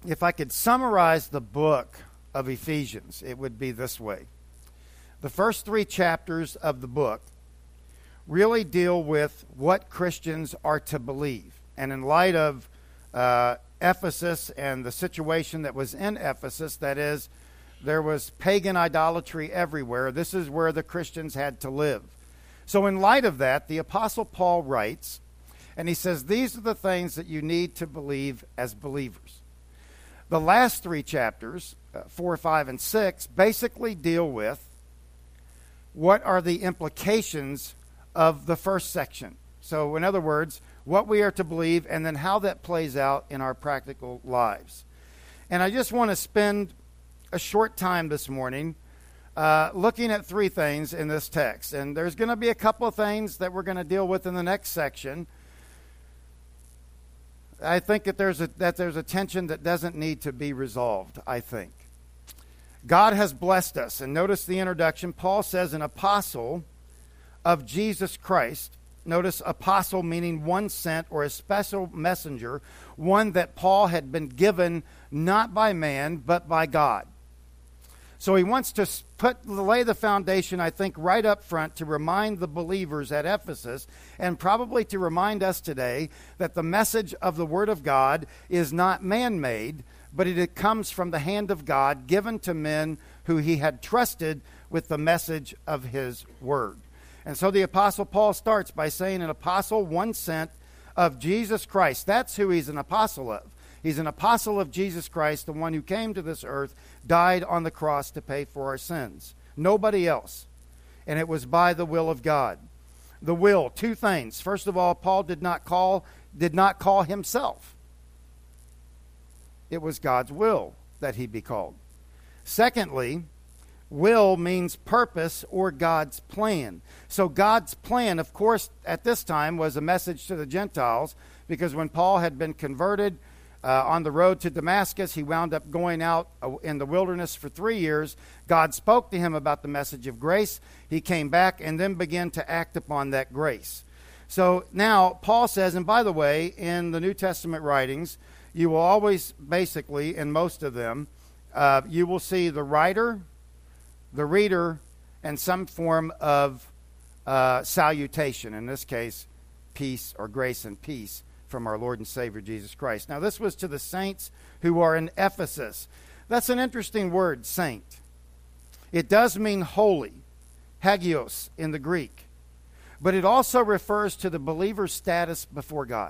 if I could summarize the book of Ephesians, it would be this way. The first 3 chapters of the book really deal with what Christians are to believe. And in light of Ephesus and the situation that was in Ephesus, that is, there was pagan idolatry everywhere. This is where the Christians had to live. So in light of that, the Apostle Paul writes, and he says, these are the things that you need to believe as believers. The last 3 chapters, 4, 5, and 6, basically deal with what are the implications of the first section. So in other words, what we are to believe and then how that plays out in our practical lives. And I just want to spend a short time this morning looking at 3 things in this text. And there's going to be a couple of things that we're going to deal with in the next section. I think that there's a tension that doesn't need to be resolved, I think. God has blessed us. And notice the introduction. Paul says an apostle of Jesus Christ. Notice apostle meaning one sent or a special messenger, one that Paul had been given not by man but by God. So he wants to lay the foundation, I think, right up front to remind the believers at Ephesus and probably to remind us today that the message of the Word of God is not man-made, but it comes from the hand of God given to men who he had trusted with the message of his Word. And so the Apostle Paul starts by saying an apostle, one sent of Jesus Christ. That's who he's an apostle of. He's an apostle of Jesus Christ, the one who came to this earth, died on the cross to pay for our sins. Nobody else. And it was by the will of God. The will, 2 things. First of all, Paul did not call himself. It was God's will that he be called. Secondly, will means purpose or God's plan. So God's plan, of course, at this time was a message to the Gentiles, because when Paul had been converted on the road to Damascus, he wound up going out in the wilderness for 3 years. God spoke to him about the message of grace. He came back and then began to act upon that grace. So now Paul says, and by the way, in the New Testament writings, you will always, basically, in most of them, you will see the writer, the reader, and some form of salutation. In this case, peace or grace and peace from our Lord and Savior Jesus Christ. Now, this was to the saints who are in Ephesus. That's an interesting word, saint. It does mean holy, hagios in the Greek. But it also refers to the believer's status before God.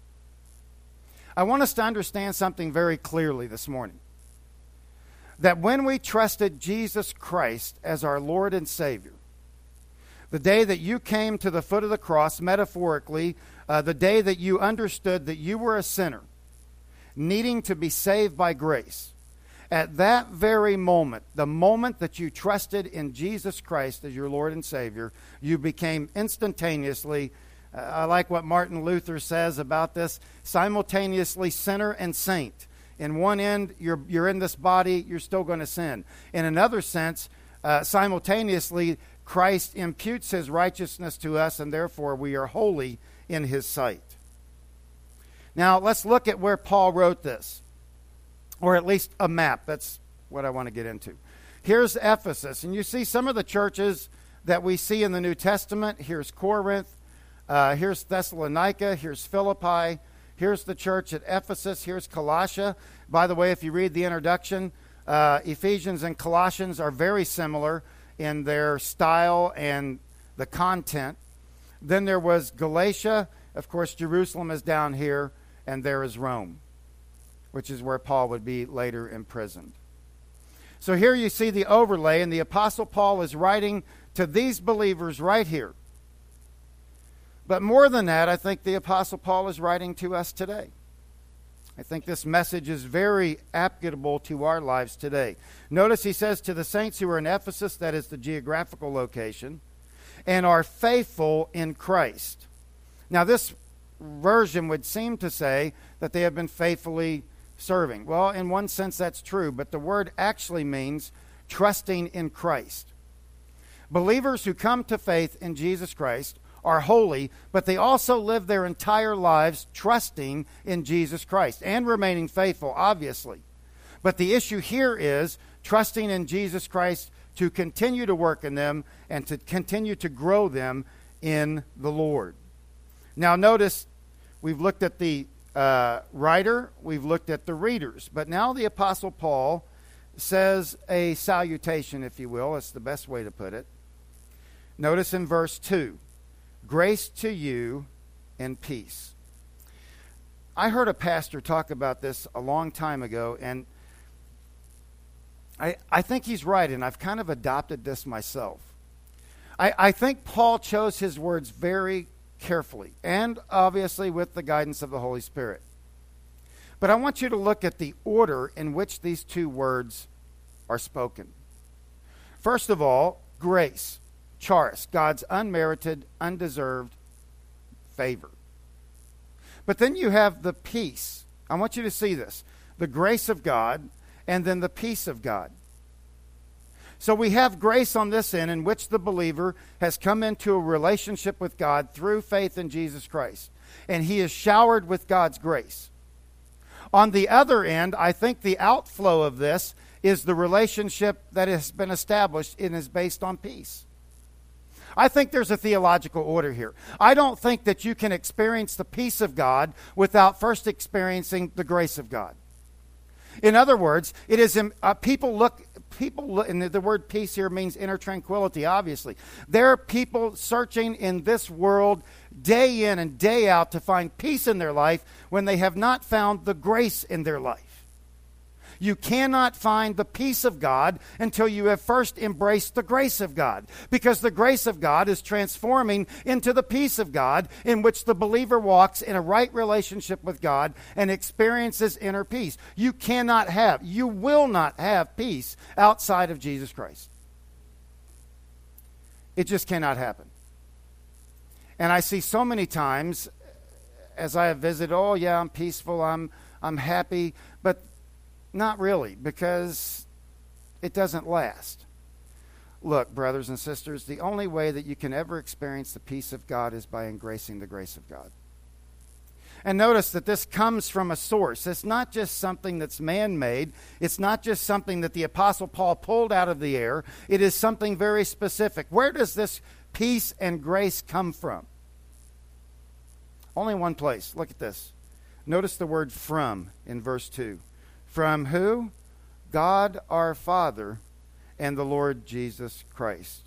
I want us to understand something very clearly this morning. That when we trusted Jesus Christ as our Lord and Savior, the day that you came to the foot of the cross, metaphorically, the day that you understood that you were a sinner, needing to be saved by grace, at that very moment, the moment that you trusted in Jesus Christ as your Lord and Savior, you became instantaneously, I like what Martin Luther says about this, simultaneously sinner and saint. In one end, you're in this body, you're still going to sin. In another sense, simultaneously, Christ imputes his righteousness to us, and therefore we are holy in his sight. Now, let's look at where Paul wrote this, or at least a map. That's what I want to get into. Here's Ephesus, and you see some of the churches that we see in the New Testament. Here's Corinth, here's Thessalonica, here's Philippi, here's the church at Ephesus, here's Colossia. By the way, if you read the introduction, Ephesians and Colossians are very similar in their style and the content. Then there was Galatia. Of course, Jerusalem is down here, and there is Rome, which is where Paul would be later imprisoned. So here you see the overlay, and the Apostle Paul is writing to these believers right here. But more than that, I think the Apostle Paul is writing to us today. I think this message is very applicable to our lives today. Notice he says to the saints who are in Ephesus, that is the geographical location, and are faithful in Christ. Now this version would seem to say that they have been faithfully serving. Well, in one sense that's true, but the word actually means trusting in Christ. Believers who come to faith in Jesus Christ are holy, but they also live their entire lives trusting in Jesus Christ and remaining faithful, obviously. But the issue here is trusting in Jesus Christ to continue to work in them and to continue to grow them in the Lord. Now notice, we've looked at the writer, we've looked at the readers, but now the Apostle Paul says a salutation, if you will. That's the best way to put it. Notice in verse 2, grace to you and peace. I heard a pastor talk about this a long time ago, and I think he's right, and I've kind of adopted this myself. I think Paul chose his words very carefully, and obviously with the guidance of the Holy Spirit. But I want you to look at the order in which these two words are spoken. First of all, grace, charis, God's unmerited, undeserved favor. But then you have the peace. I want you to see this. The grace of God, and then the peace of God. So we have grace on this end in which the believer has come into a relationship with God through faith in Jesus Christ. And he is showered with God's grace. On the other end, I think the outflow of this is the relationship that has been established and is based on peace. I think there's a theological order here. I don't think that you can experience the peace of God without first experiencing the grace of God. In other words, it is people look, and the word peace here means inner tranquility, obviously. There are people searching in this world day in and day out to find peace in their life when they have not found the grace in their life. You cannot find the peace of God until you have first embraced the grace of God, because the grace of God is transforming into the peace of God, in which the believer walks in a right relationship with God and experiences inner peace. You will not have peace outside of Jesus Christ. It just cannot happen. And I see so many times as I have visited, oh yeah, I'm peaceful, I'm happy, but not really, because it doesn't last. Look, brothers and sisters, the only way that you can ever experience the peace of God is by embracing the grace of God. And notice that this comes from a source. It's not just something that's man-made. It's not just something that the Apostle Paul pulled out of the air. It is something very specific. Where does this peace and grace come from? Only one place. Look at this. Notice the word from in verse 2. From who? God our Father and the Lord Jesus Christ.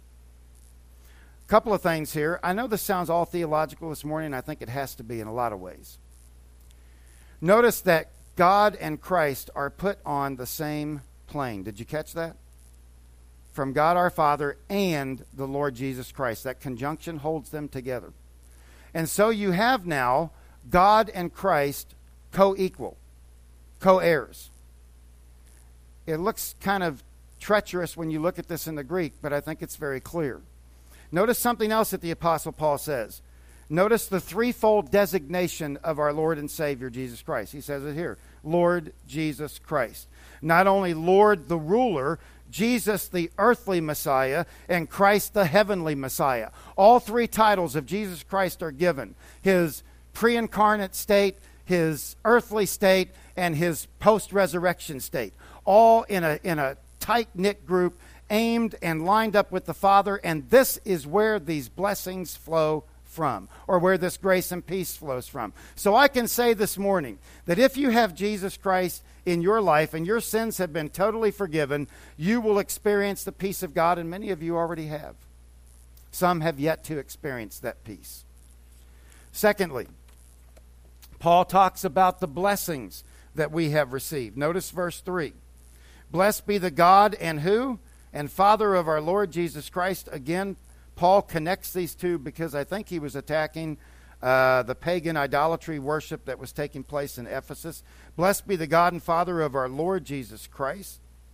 A couple of things here. I know this sounds all theological this morning. I think it has to be in a lot of ways. Notice that God and Christ are put on the same plane. Did you catch that? From God our Father and the Lord Jesus Christ. That conjunction holds them together. And so you have now God and Christ co-equal. Co-heirs. It looks kind of treacherous when you look at this in the Greek, but I think it's very clear. Notice something else that the Apostle Paul says. Notice the threefold designation of our Lord and Savior, Jesus Christ. He says it here. Lord Jesus Christ. Not only Lord the ruler, Jesus the earthly Messiah, and Christ the heavenly Messiah. All three titles of Jesus Christ are given. His pre-incarnate state, his earthly state, and his post-resurrection state, all in a tight-knit group, aimed and lined up with the Father, and this is where these blessings flow from, or where this grace and peace flows from. So I can say this morning that if you have Jesus Christ in your life and your sins have been totally forgiven, you will experience the peace of God, and many of you already have. Some have yet to experience that peace. Secondly, Paul talks about the blessings that we have received. Notice verse 3. Blessed be the God and who? And Father of our Lord Jesus Christ. Again, Paul connects these two because I think he was attacking the pagan idolatry worship that was taking place in Ephesus. Blessed be the God and Father of our Lord Jesus Christ,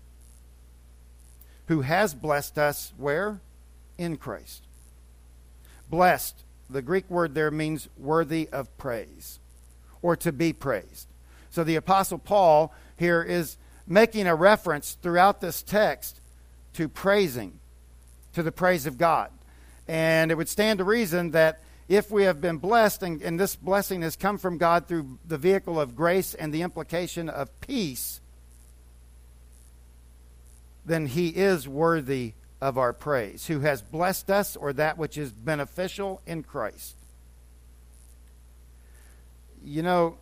who has blessed us where? In Christ. Blessed, the Greek word there means worthy of praise, or to be praised. So the Apostle Paul here is making a reference throughout this text to praising, to the praise of God. And it would stand to reason that if we have been blessed, and this blessing has come from God through the vehicle of grace and the implication of peace, then he is worthy of our praise, who has blessed us, or that which is beneficial in Christ. You know,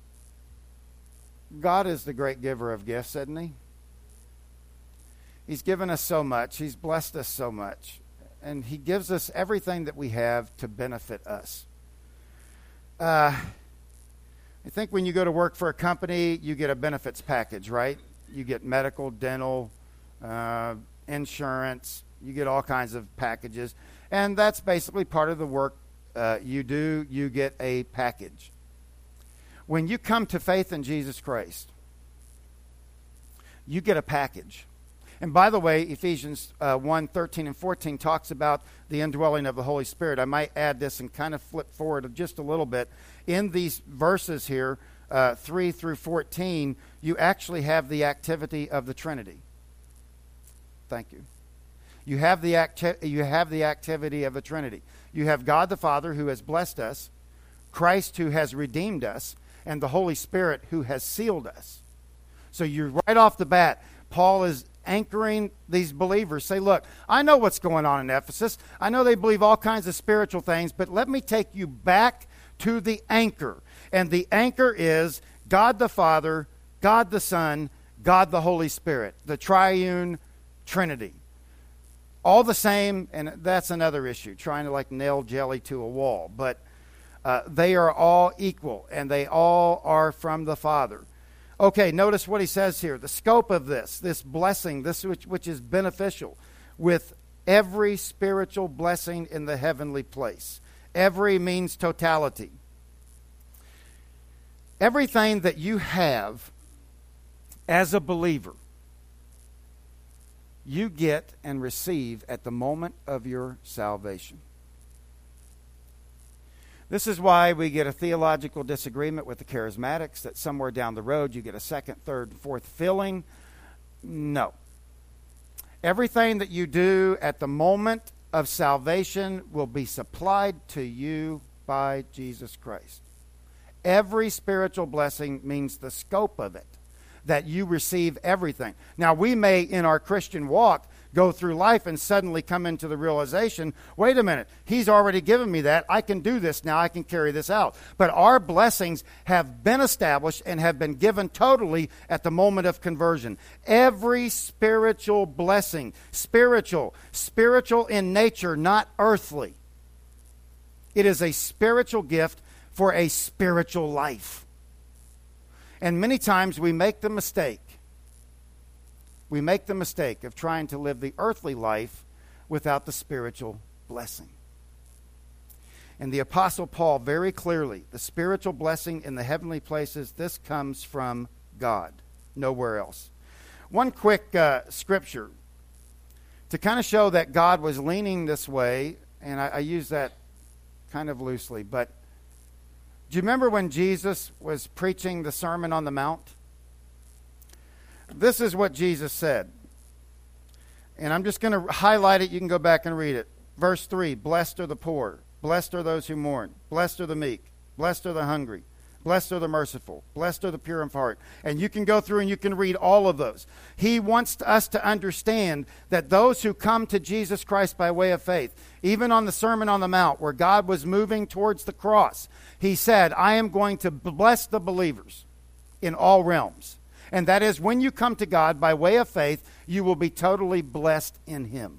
God is the great giver of gifts, isn't he? He's given us so much. He's blessed us so much. And he gives us everything that we have to benefit us. I think when you go to work for a company, you get a benefits package, right? You get medical, dental, insurance. You get all kinds of packages. And that's basically part of the work you do. You get a package. When you come to faith in Jesus Christ, you get a package. And by the way, Ephesians 1:13 and 14 talks about the indwelling of the Holy Spirit. I might add this and kind of flip forward just a little bit. In these verses here, 3 through 14, you actually have the activity of the Trinity. Thank you. You have the activity of the Trinity. You have God the Father who has blessed us, Christ who has redeemed us, and the Holy Spirit who has sealed us. So you're right off the bat, Paul is anchoring these believers. Say, look, I know what's going on in Ephesus. I know they believe all kinds of spiritual things, but let me take you back to the anchor. And the anchor is God the Father, God the Son, God the Holy Spirit, the triune Trinity. All the same, and that's another issue, trying to like nail jelly to a wall. But they are all equal, and they all are from the Father. Okay, notice what he says here. The scope of this blessing, this which is beneficial, with every spiritual blessing in the heavenly place. Every means totality. Everything that you have as a believer, you get and receive at the moment of your salvation. This is why we get a theological disagreement with the charismatics, that somewhere down the road you get a second, third, and fourth filling. No. Everything that you do at the moment of salvation will be supplied to you by Jesus Christ. Every spiritual blessing means the scope of it, that you receive everything. Now, we may, in our Christian walk, go through life and suddenly come into the realization, wait a minute, he's already given me that. I can do this now. I can carry this out. But our blessings have been established and have been given totally at the moment of conversion. Every spiritual blessing, spiritual in nature, not earthly. It is a spiritual gift for a spiritual life. And many times we make the mistake. We make the mistake of trying to live the earthly life without the spiritual blessing. And the Apostle Paul, very clearly, the spiritual blessing in the heavenly places, this comes from God, nowhere else. One quick scripture to kind of show that God was leaning this way, and I use that kind of loosely, but do you remember when Jesus was preaching the Sermon on the Mount? This is what Jesus said. And I'm just going to highlight it. You can go back and read it. Verse 3, blessed are the poor. Blessed are those who mourn. Blessed are the meek. Blessed are the hungry. Blessed are the merciful. Blessed are the pure in heart. And you can go through and you can read all of those. He wants us to understand that those who come to Jesus Christ by way of faith, even on the Sermon on the Mount, where God was moving towards the cross, he said, I am going to bless the believers in all realms. And that is, when you come to God by way of faith, you will be totally blessed in him.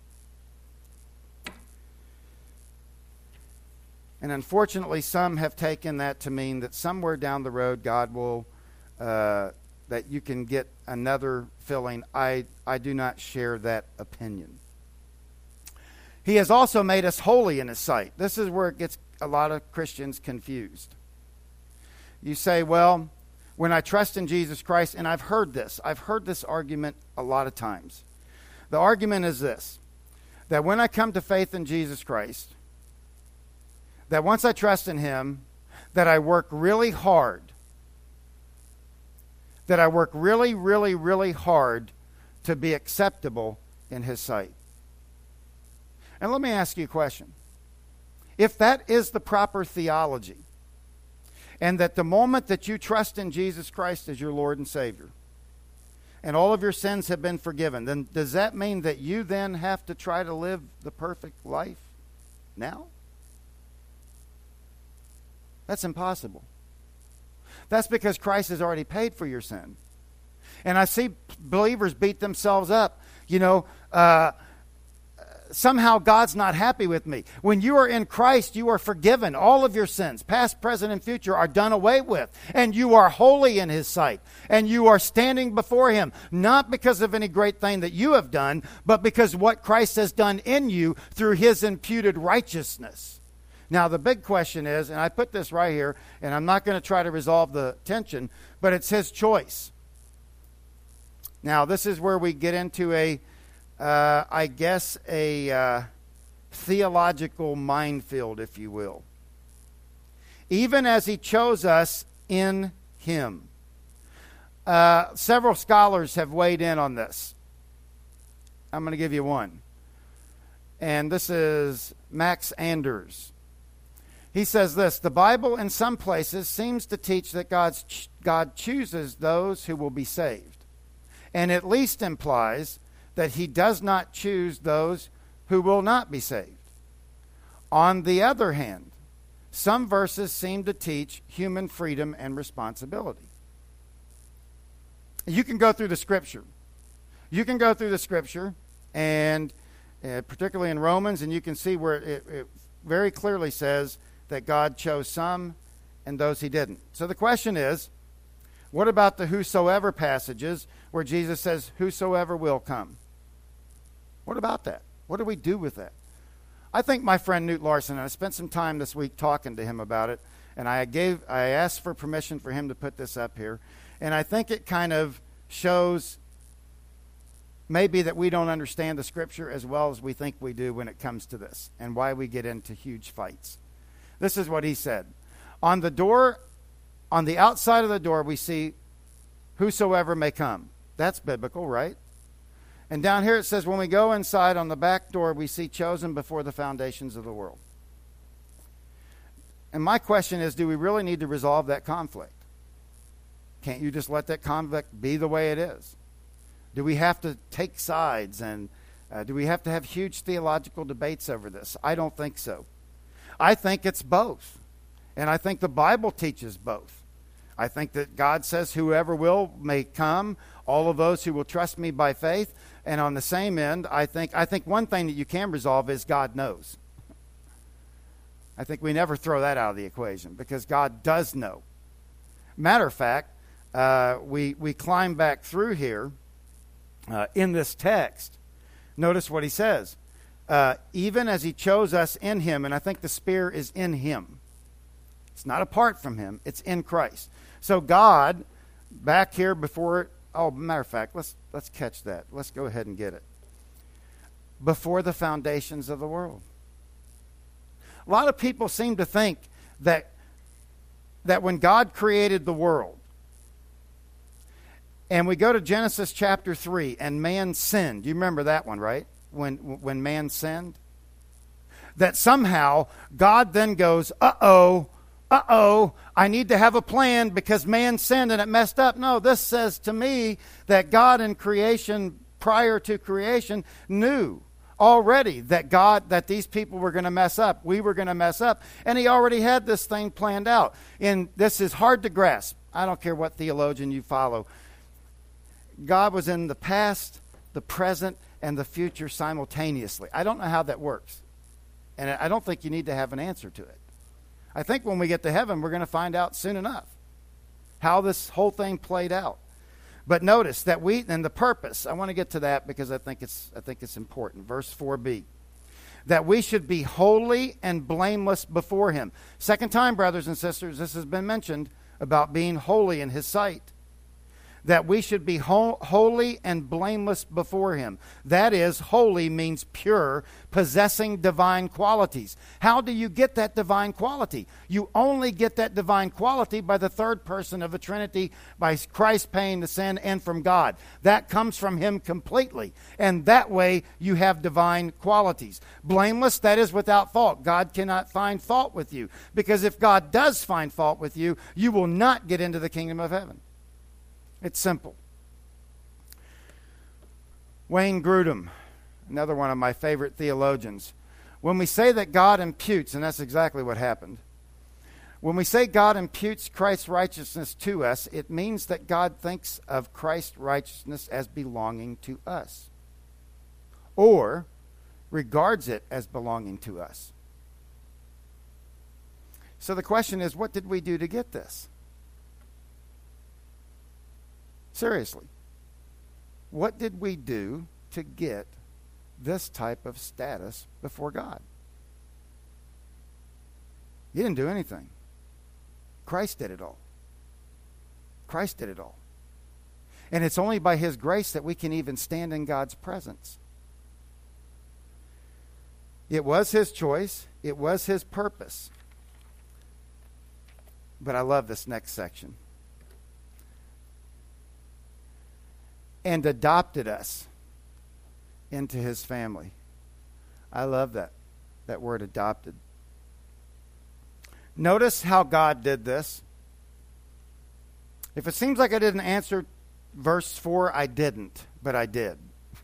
And unfortunately, some have taken that to mean that somewhere down the road, God will, that you can get another filling. I do not share that opinion. He has also made us holy in his sight. This is where it gets a lot of Christians confused. You say, well, when I trust in Jesus Christ, and I've heard this argument a lot of times. The argument is this, that when I come to faith in Jesus Christ, that once I trust in him, that I work really hard, really hard to be acceptable in his sight. And let me ask you a question. If that is the proper theology, and that the moment that you trust in Jesus Christ as your Lord and Savior, and all of your sins have been forgiven, then does that mean that you then have to try to live the perfect life now? That's impossible. That's because Christ has already paid for your sin. And I see believers beat themselves up. Somehow God's not happy with me. When you are in Christ, you are forgiven. All of your sins, past, present, and future, are done away with. And you are holy in His sight. And you are standing before Him, not because of any great thing that you have done, but because what Christ has done in you through His imputed righteousness. Now, the big question is, and I put this right here, and I'm not going to try to resolve the tension, but it's His choice. Now, this is where we get into a theological minefield, if you will. Even as He chose us in Him. Several scholars have weighed in on this. I'm going to give you one. And this is Max Anders. He says this: the Bible in some places seems to teach that God chooses those who will be saved, and at least implies that He does not choose those who will not be saved. On the other hand, some verses seem to teach human freedom and responsibility. You can go through the Scripture. And particularly in Romans, and you can see where it very clearly says that God chose some and those He didn't. So the question is, what about the whosoever passages where Jesus says, whosoever will come? What about that? What do we do with that? I think my friend Newt Larson, and I spent some time this week talking to him about it, and I asked for permission for him to put this up here, and I think it kind of shows maybe that we don't understand the Scripture as well as we think we do when it comes to this, and why we get into huge fights. This is what he said. On the outside of the door, we see whosoever may come. That's biblical, right? And down here it says, when we go inside on the back door, we see chosen before the foundations of the world. And my question is, do we really need to resolve that conflict? Can't you just let that conflict be the way it is? Do we have to take sides, and do we have to have huge theological debates over this? I don't think so. I think it's both. And I think the Bible teaches both. I think that God says whoever will may come, all of those who will trust me by faith. And on the same end, I think one thing that you can resolve is God knows. I think we never throw that out of the equation because God does know. Matter of fact, we climb back through here in this text. Notice what he says. Even as He chose us in Him, and I think the spear is in Him. It's not apart from Him. It's in Christ. So God, back here before, matter of fact, let's catch that. Let's go ahead and get it. Before the foundations of the world. A lot of people seem to think that when God created the world, and we go to Genesis chapter 3, and man sinned. You remember that one, right? When man sinned? That somehow God then goes, uh-oh, I need to have a plan because man sinned and it messed up. No, this says to me that God in creation, prior to creation, knew already that these people were going to mess up. We were going to mess up. And He already had this thing planned out. And this is hard to grasp. I don't care what theologian you follow. God was in the past, the present, and the future simultaneously. I don't know how that works. And I don't think you need to have an answer to it. I think when we get to heaven, we're going to find out soon enough how this whole thing played out. But notice that and the purpose, I want to get to that because I think it's important. Verse 4b, that we should be holy and blameless before Him. Second time, brothers and sisters, this has been mentioned about being holy in His sight. that we should be holy and blameless before him. That is, holy means pure, possessing divine qualities. How do you get that divine quality? You only get that divine quality by the third person of the Trinity, by Christ paying the sin, and from God. That comes from him completely. And that way you have divine qualities. Blameless, that is without fault. God cannot find fault with you. Because if God does find fault with you, you will not get into the kingdom of heaven. It's simple. Wayne Grudem, another one of my favorite theologians. When we say that God imputes, and that's exactly what happened, when we say God imputes Christ's righteousness to us, it means that God thinks of Christ's righteousness as belonging to us, or regards it as belonging to us. So the question is, what did we do to get this? Seriously, what did we do to get this type of status before God? You didn't do anything. Christ did it all. Christ did it all. And it's only by his grace that we can even stand in God's presence. It was his choice. It was his purpose. But I love this next section. And adopted us into his family. I love that word, adopted. Notice how God did this. If it seems like I didn't answer verse 4, I didn't, but I did.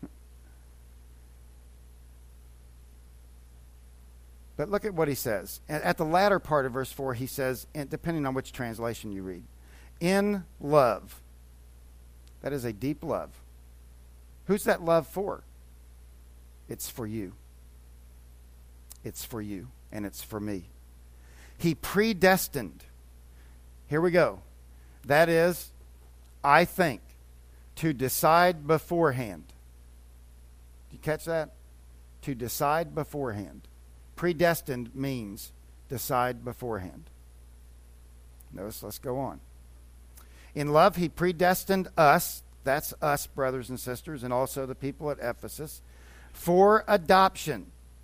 But look at what he says. At the latter part of verse 4, he says, and depending on which translation you read, in love. That is a deep love. Who's that love for? It's for you. It's for you, and it's for me. He predestined. Here we go. That is, I think, to decide beforehand. Did you catch that? To decide beforehand. Predestined means decide beforehand. Notice, let's go on. In love, he predestined us, that's us, brothers and sisters, and also the people at Ephesus, for adoption.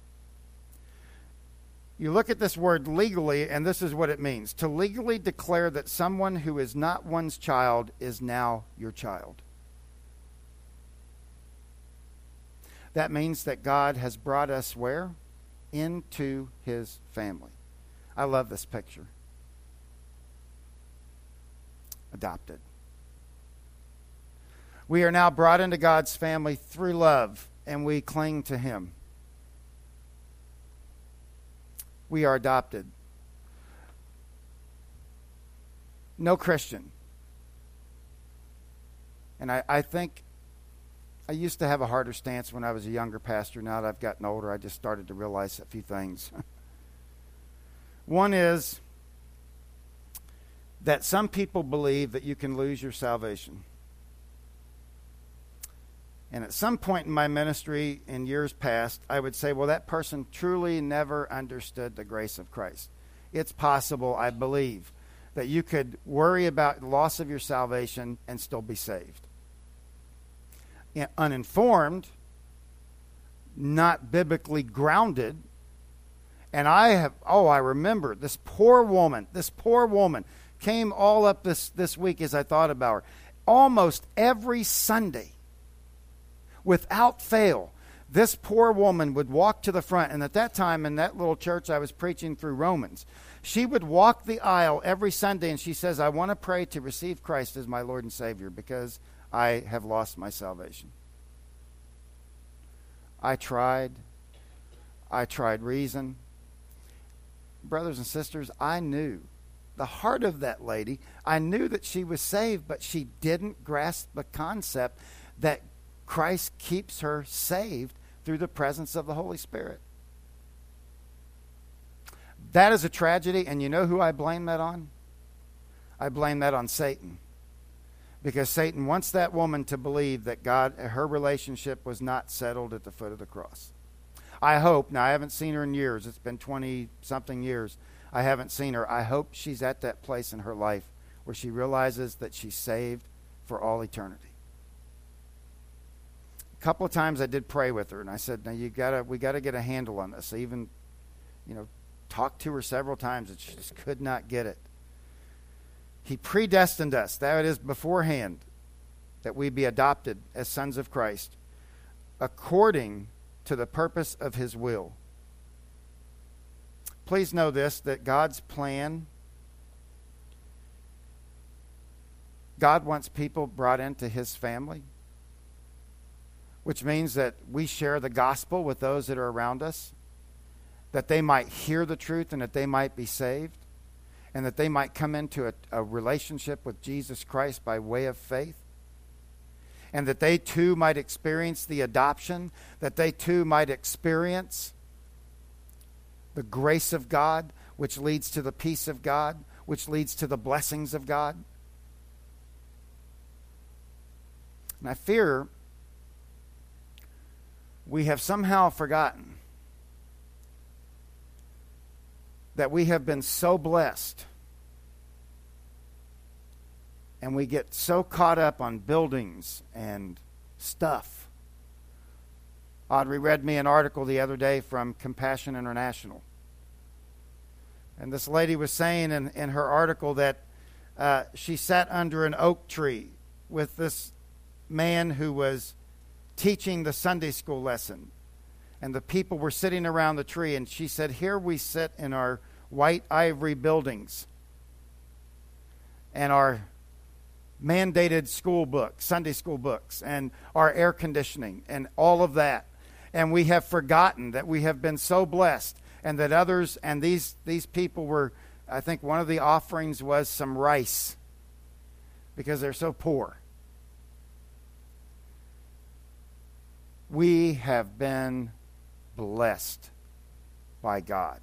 You look at this word legally, and this is what it means. To legally declare that someone who is not one's child is now your child. That means that God has brought us where? Into his family. I love this picture. Adopted. We are now brought into God's family through love, and we cling to him. We are adopted. No Christian. And I think I used to have a harder stance when I was a younger pastor. Now that I've gotten older, I just started to realize a few things. One is that some people believe that you can lose your salvation. And at some point in my ministry in years past, I would say, well, that person truly never understood the grace of Christ. It's possible, I believe, that you could worry about the loss of your salvation and still be saved. Uninformed, not biblically grounded. And I remember this poor woman came all up this week as I thought about her. Almost every Sunday, without fail, this poor woman would walk to the front. And at that time, in that little church, I was preaching through Romans. She would walk the aisle every Sunday, and she says, I want to pray to receive Christ as my Lord and Savior because I have lost my salvation. I tried reason. Brothers and sisters, I knew the heart of that lady. I knew that she was saved, but she didn't grasp the concept that Christ keeps her saved through the presence of the Holy Spirit. That is a tragedy, and you know who I blame that on? I blame that on Satan. Because Satan wants that woman to believe that her relationship was not settled at the foot of the cross. I hope, now I haven't seen her in years, it's been 20-something years, I haven't seen her. I hope she's at that place in her life where she realizes that she's saved for all eternity. A couple of times I did pray with her, and I said, "Now we gotta get a handle on this." I even, talked to her several times, and she just could not get it. He predestined us, that is beforehand, that we be adopted as sons of Christ, according to the purpose of his will. Please know this, that God's plan, God wants people brought into his family, which means that we share the gospel with those that are around us, that they might hear the truth and that they might be saved, and that they might come into a relationship with Jesus Christ by way of faith, and that they too might experience the adoption, that they too might experience the grace of God, which leads to the peace of God, which leads to the blessings of God. And I fear we have somehow forgotten that we have been so blessed, and we get so caught up on buildings and stuff. Audrey read me an article the other day from Compassion International. And this lady was saying in her article that she sat under an oak tree with this man who was teaching the Sunday school lesson. And the people were sitting around the tree, and she said, "Here we sit in our white ivory buildings and our mandated school books, Sunday school books, and our air conditioning and all of that. And we have forgotten that we have been so blessed, and that others, and these people were, I think one of the offerings was some rice because they're so poor." We have been blessed by God.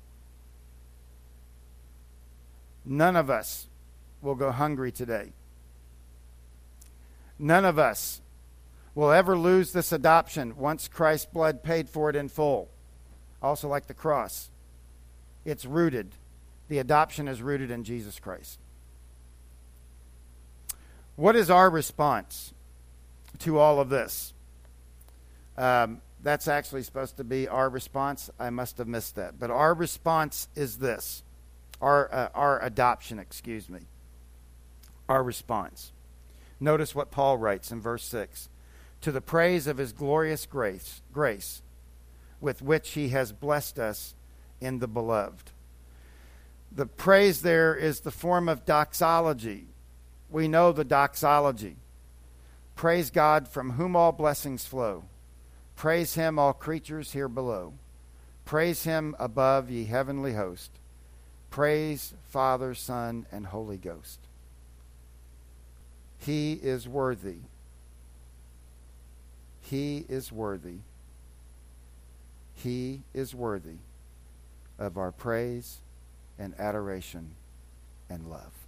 None of us will go hungry today. None of us will ever lose this adoption once Christ's blood paid for it in full. Also like the cross. It's rooted. The adoption is rooted in Jesus Christ. What is our response to all of this? That's actually supposed to be our response. I must have missed that. But our response is this. Our adoption, excuse me. Our response. Notice what Paul writes in verse 6. To the praise of his glorious grace with which he has blessed us in the beloved. The praise there is the form of doxology. We know the doxology. Praise God from whom all blessings flow. Praise him, all creatures here below. Praise him above, ye heavenly host. Praise Father, Son, and Holy Ghost. He is worthy. He is worthy. He is worthy of our praise and adoration and love.